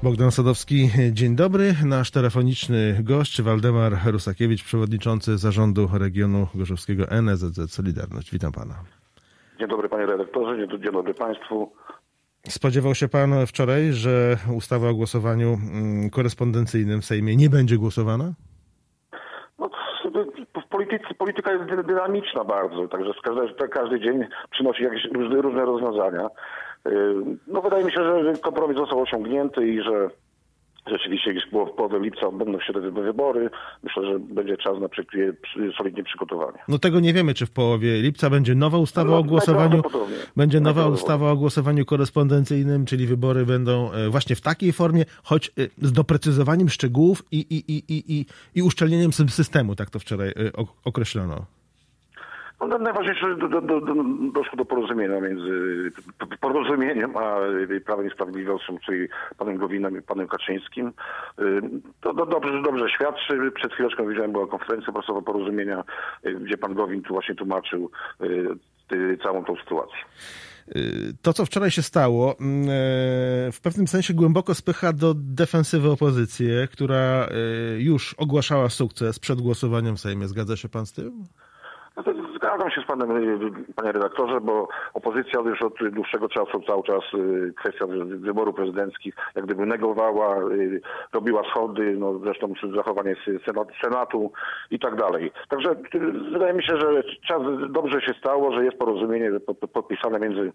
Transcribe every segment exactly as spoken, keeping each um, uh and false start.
Bogdan Sadowski, dzień dobry. Nasz telefoniczny gość Waldemar Rusakiewicz, przewodniczący Zarządu Regionu Gorzowskiego N S Z Z Solidarność. Witam pana. Dzień dobry panie redaktorze, dzień dobry państwu. Spodziewał się pan wczoraj, że ustawa o głosowaniu korespondencyjnym w Sejmie nie będzie głosowana? No, w polityce, polityka jest dynamiczna bardzo, także każdy, każdy dzień przynosi jakieś różne, różne rozwiązania. No wydaje mi się, że kompromis został osiągnięty i że rzeczywiście gdzieś było w połowie lipca będą się te wybory. Myślę, że będzie czas na solidnie przygotowanie. No tego nie wiemy, czy w połowie lipca będzie nowa ustawa no, o głosowaniu. Będzie nowa ustawa o głosowaniu korespondencyjnym, czyli wybory będą właśnie w takiej formie, choć z doprecyzowaniem szczegółów i, i, i, i, i, i uszczelnieniem systemu, tak to wczoraj określono. No, najważniejsze do, do, do, doszło do porozumienia między porozumieniem a Prawem i Sprawiedliwością, czyli panem Gowinem i panem Kaczyńskim. To, to dobrze, dobrze świadczy. Przed chwileczką widziałem, była konferencja prasowa porozumienia, gdzie pan Gowin tu właśnie tłumaczył całą tą sytuację. To, co wczoraj się stało, w pewnym sensie głęboko spycha do defensywy opozycję, która już ogłaszała sukces przed głosowaniem w Sejmie. Zgadza się pan z tym? Zgadzam się z panem, panie redaktorze, bo opozycja już od dłuższego czasu cały czas kwestia wyborów prezydenckich jak gdyby negowała, robiła schody, no zresztą zachowanie Senatu i tak dalej. Także wydaje mi się, że czas dobrze się stało, że jest porozumienie podpisane między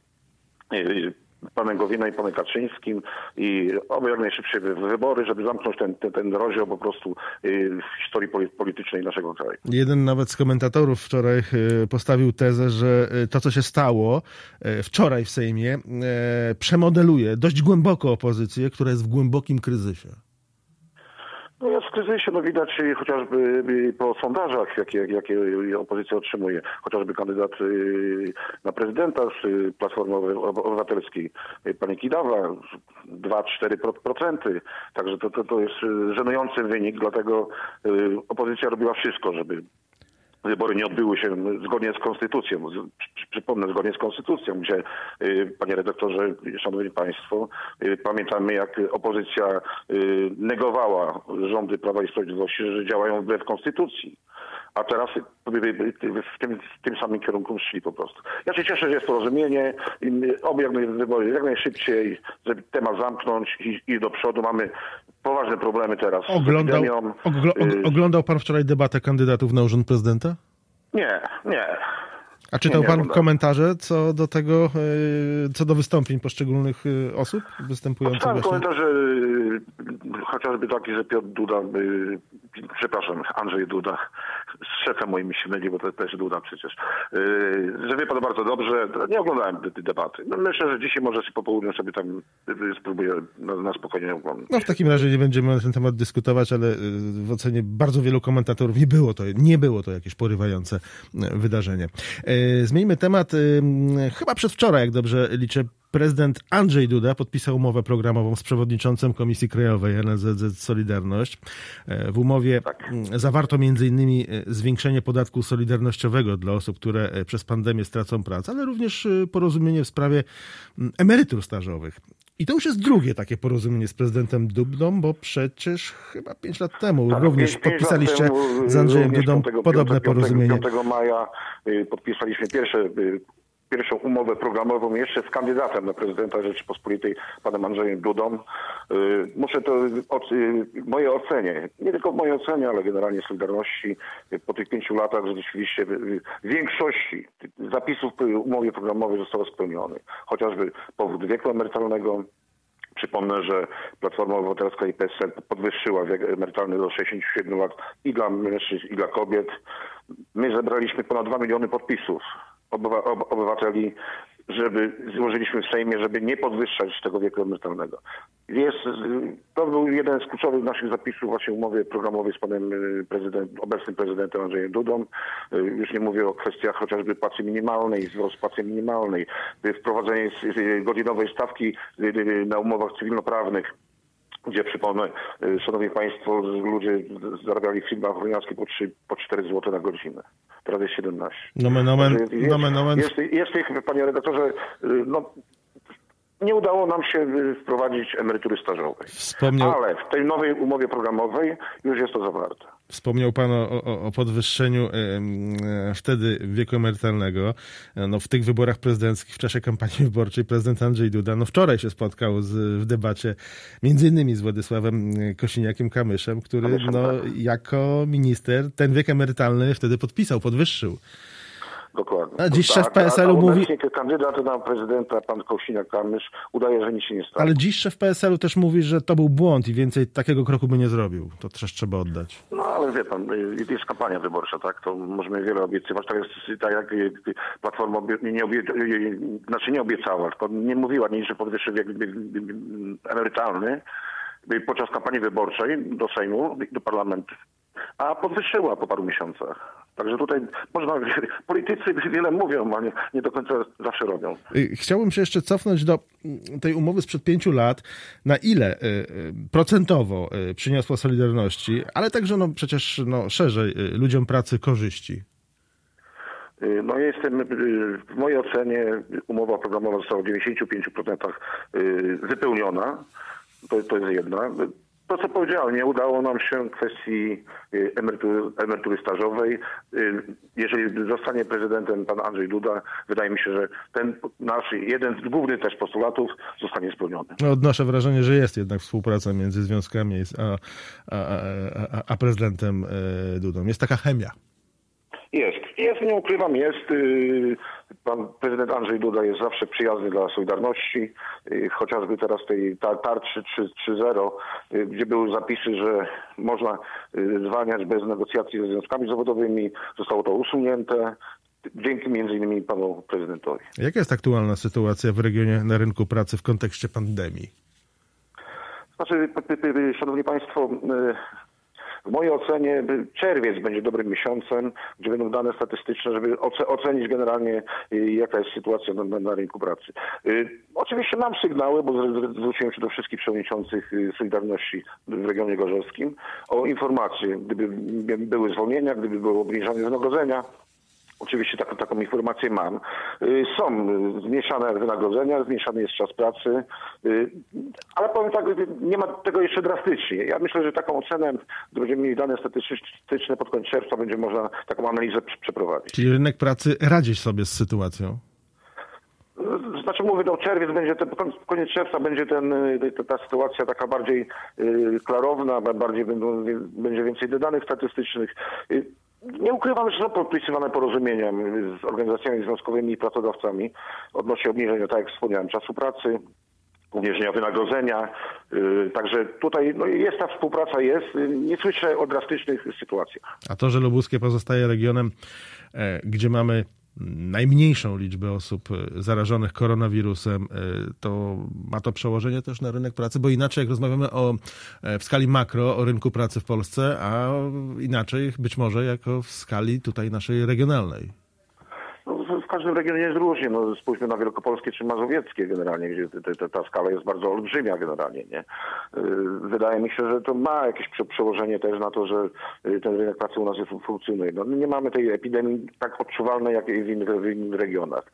panem Gowinem i panem Kaczyńskim i oby jak najszybciej wybory, żeby zamknąć ten, ten, ten rozdział po prostu w historii politycznej naszego kraju. Jeden nawet z komentatorów wczoraj postawił tezę, że to, co się stało wczoraj w Sejmie, przemodeluje dość głęboko opozycję, która jest w głębokim kryzysie. No jest w kryzysie, no widać chociażby po sondażach, jakie, jakie opozycja otrzymuje. Chociażby kandydat na prezydenta z Platformy Obywatelskiej, pani Kidawa, dwa do czterech procent. Także to, to, to jest żenujący wynik, dlatego opozycja robiła wszystko, żeby wybory nie odbyły się zgodnie z konstytucją. Przypomnę, zgodnie z konstytucją, gdzie, panie redaktorze, szanowni państwo, pamiętamy, jak opozycja negowała rządy Prawa i Sprawiedliwości, że działają wbrew konstytucji. A teraz w tym, w tym samym kierunku szli po prostu. Ja się cieszę, że jest porozumienie. Oby jak, wybory, jak najszybciej, żeby temat zamknąć i iść do przodu. Mamy poważne problemy teraz oglądał, z epidemią. Ogl oglądał pan wczoraj debatę kandydatów na urząd prezydenta? Nie, nie. A czytał nie, pan nie komentarze co do tego, co do wystąpień poszczególnych osób występujących? Czytałem komentarze chociażby taki, że Piotr Duda, przepraszam, Andrzej Duda, z szefem moim się myli, bo to też Duda przecież, że wie pan bardzo dobrze, nie oglądałem tej debaty. No myślę, że dzisiaj może się po południu sobie tam spróbuję na, na spokojnie oglądać. No w takim razie nie będziemy na ten temat dyskutować, ale w ocenie bardzo wielu komentatorów nie było to, nie było to jakieś porywające wydarzenie. Zmieńmy temat. Chyba przedwczoraj, jak dobrze liczę, prezydent Andrzej Duda podpisał umowę programową z przewodniczącym Komisji Krajowej N S Z Z Solidarność. W umowie tak. zawarto między innymi zwiększenie podatku solidarnościowego dla osób, które przez pandemię stracą pracę, ale również porozumienie w sprawie emerytur stażowych. I to już jest drugie takie porozumienie z prezydentem Dudą, bo przecież chyba pięć lat temu tak, również pięć, podpisaliście pięć temu, z Andrzejem Dudą piątego, podobne piątego, porozumienie. piątego maja podpisaliśmy pierwsze pierwszą umowę programową jeszcze z kandydatem na prezydenta Rzeczypospolitej, panem Andrzejem Dudą. Muszę to, w mojej ocenie, nie tylko w mojej ocenie, ale generalnie Solidarności, po tych pięciu latach rzeczywiście w większości zapisów umowy programowej zostało spełnionych. Chociażby powód wieku emerytalnego. Przypomnę, że Platforma Obywatelska i P S L podwyższyła wiek emerytalny do sześćdziesięciu siedmiu lat i dla mężczyzn, i dla kobiet. My zebraliśmy ponad dwa miliony podpisów obywateli, żeby złożyliśmy w Sejmie, żeby nie podwyższać tego wieku emerytalnego. Jest, to był jeden z kluczowych naszych zapisów właśnie umowy programowej z panem prezydent, obecnym prezydentem Andrzejem Dudą. Już nie mówię o kwestiach chociażby płacy minimalnej, wzrost płacy minimalnej, wprowadzenie godzinowej stawki na umowach cywilnoprawnych, gdzie przypomnę, szanowni państwo, ludzie zarabiali w firmach ochroniarskich po trzy, po cztery złote na godzinę. Teraz jest siedemnaście. Nomen, nomen, jest, nomen, nomen. Jest, jest, jest tych, panie redaktorze, no, Nie udało nam się wprowadzić emerytury stażowej. Wspomniał... Ale w tej nowej umowie programowej już jest to zawarte. Wspomniał pan o, o, o podwyższeniu e, e, wtedy wieku emerytalnego. No, w tych wyborach prezydenckich, w czasie kampanii wyborczej prezydent Andrzej Duda no, wczoraj się spotkał z, w debacie między innymi z Władysławem Kosiniakiem-Kamyszem, który Kamyszem, no, tak. jako minister ten wiek emerytalny wtedy podpisał, podwyższył. Dokładnie. A dziś tak, szef P S L-u a, a mówi... kandydat na prezydenta, pan Kosiniak-Kamysz, udaje, że nic się nie stało. Ale dziś szef P S L-u też mówi, że to był błąd i więcej takiego kroku by nie zrobił. To też trzeba oddać. No ale wie pan, jest kampania wyborcza, tak? To możemy wiele obiecywać. Tak jest tak jak Platforma obie, nie, obie, znaczy nie obiecała, tylko nie mówiła nic, że podwyższy wiek emerytalny podczas kampanii wyborczej do Sejmu, do parlamentu, a podwyższyła po paru miesiącach. Także tutaj można, politycy wiele mówią, a nie, nie do końca zawsze robią. Chciałbym się jeszcze cofnąć do tej umowy sprzed pięciu lat. Na ile procentowo przyniosła Solidarności, ale także no przecież no, szerzej ludziom pracy korzyści? No jestem, w mojej ocenie umowa programowa została w dziewięćdziesięciu pięciu procentach wypełniona. To, to jest jedna. To, co powiedziałem, nie udało nam się w kwestii emerytury, emerytury stażowej. Jeżeli zostanie prezydentem pan Andrzej Duda, wydaje mi się, że ten nasz, jeden z głównych też postulatów zostanie spełniony. No, odnoszę wrażenie, że jest jednak współpraca między związkami a, a, a, a prezydentem Dudą. Jest taka chemia. Jest, jest, nie ukrywam, jest. Pan prezydent Andrzej Duda jest zawsze przyjazny dla Solidarności, chociażby teraz tej tarczy trzy zero, gdzie były zapisy, że można zwalniać bez negocjacji ze związkami zawodowymi. Zostało to usunięte. Dzięki między innymi panu prezydentowi. Jaka jest aktualna sytuacja w regionie na rynku pracy w kontekście pandemii? Znaczy, szanowni państwo, w mojej ocenie czerwiec będzie dobrym miesiącem, gdzie będą dane statystyczne, żeby ocenić generalnie, jaka jest sytuacja na, na, na rynku pracy. Y, oczywiście mam sygnały, bo zwróciłem się do wszystkich przewodniczących Solidarności w regionie gorzowskim o informacje, gdyby były zwolnienia, gdyby było obniżone wynagrodzenia. Oczywiście taką, taką informację mam. Są zmniejszane wynagrodzenia, zmniejszany jest czas pracy, ale powiem tak, nie ma tego jeszcze drastycznie. Ja myślę, że taką ocenę, gdy będziemy mieli dane statystyczne pod koniec czerwca, będzie można taką analizę przeprowadzić. Czyli rynek pracy radzi sobie z sytuacją? Znaczy mówię, no czerwiec będzie, ten, koniec czerwca będzie ten, ta, ta sytuacja taka bardziej klarowna, bardziej będą, będzie więcej danych statystycznych. Nie ukrywam, że są podpisywane porozumienia z organizacjami związkowymi i pracodawcami odnośnie obniżenia, tak jak wspomniałem, czasu pracy, obniżenia wynagrodzenia. Także tutaj no, jest ta współpraca, jest. Nie słyszę o drastycznych sytuacjach. A to, że Lubuskie pozostaje regionem, gdzie mamy najmniejszą liczbę osób zarażonych koronawirusem, to ma to przełożenie też na rynek pracy, bo inaczej jak rozmawiamy o, w skali makro o rynku pracy w Polsce, a inaczej być może jako w skali tutaj naszej regionalnej. No, w każdym regionie jest różnie. No, spójrzmy na Wielkopolskie czy Mazowieckie generalnie, gdzie te, te, ta skala jest bardzo olbrzymia generalnie. Nie? Wydaje mi się, że to ma jakieś przełożenie też na to, że ten rynek pracy u nas funkcjonuje. No, nie mamy tej epidemii tak odczuwalnej, jak w innych, w innych regionach.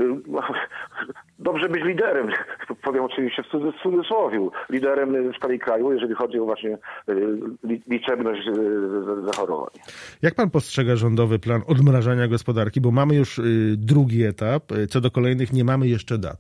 Dobrze być liderem, powiem oczywiście w cudzysłowie, liderem w skali kraju, jeżeli chodzi o właśnie liczebność zachorowań. Jak pan postrzega rządowy plan odmrażania gospodarki? Bo mamy już drugi etap. Co do kolejnych nie mamy jeszcze dat.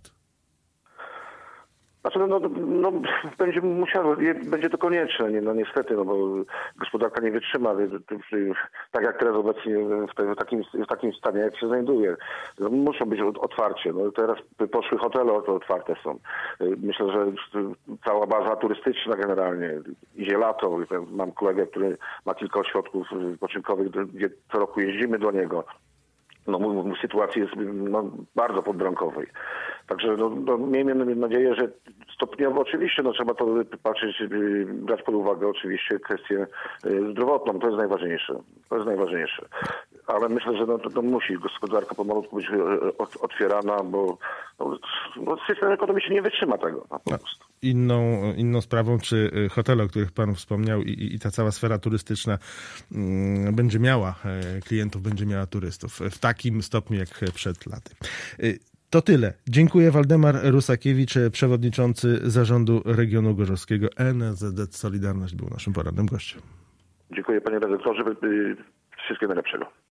Znaczy, no, no, no, będzie musiało, będzie to konieczne, nie, no niestety, no bo gospodarka nie wytrzyma, tak jak teraz obecnie w, te, w, takim, w takim stanie, jak się znajduje. No, muszą być otwarcie. No, teraz poszły hotele, to otwarte są. Myślę, że cała baza turystyczna generalnie, idzie lato. Mam kolegę, który ma kilka ośrodków wypoczynkowych, gdzie co roku jeździmy do niego. No, sytuacji jest no, bardzo podbramkowej. Także no, no, miejmy nadzieję, że stopniowo oczywiście no, trzeba to patrzeć, brać pod uwagę oczywiście kwestię zdrowotną. To jest najważniejsze. To jest najważniejsze. Ale myślę, że no, to, to musi gospodarka pomalutku być otwierana, bo no, no, system ekonomiczny nie wytrzyma tego. No, po prostu. Inną, inną sprawą, czy hotele, o których pan wspomniał i, i ta cała sfera turystyczna mm, będzie miała klientów, będzie miała turystów w takim stopniu jak przed laty. To tyle. Dziękuję. Waldemar Rusakiewicz, przewodniczący Zarządu Regionu Gorzowskiego N S Z Z Solidarność, był naszym porannym gościem. Dziękuję panie redaktorze. Wszystkiego najlepszego.